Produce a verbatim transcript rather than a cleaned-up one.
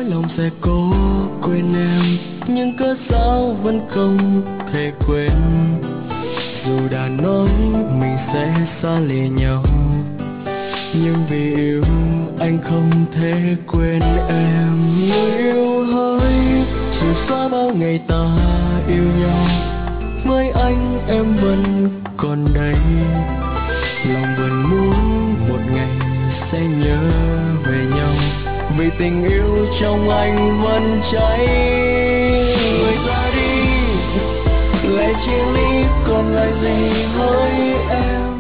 lòng sẽ cố quên em, nhưng cớ sao vẫn không thể quên. Dù đã nói mình sẽ xa lìa nhau, nhưng vì yêu anh không thể quên em. Người yêu hỡi, dù xa bao ngày ta yêu nhau, với anh em vẫn còn đây. Lòng vẫn muốn một ngày sẽ nhớ về nhau, vì tình yêu trong anh vẫn cháy. Người ra đi, lệ chia ly còn lại gì hỡi em.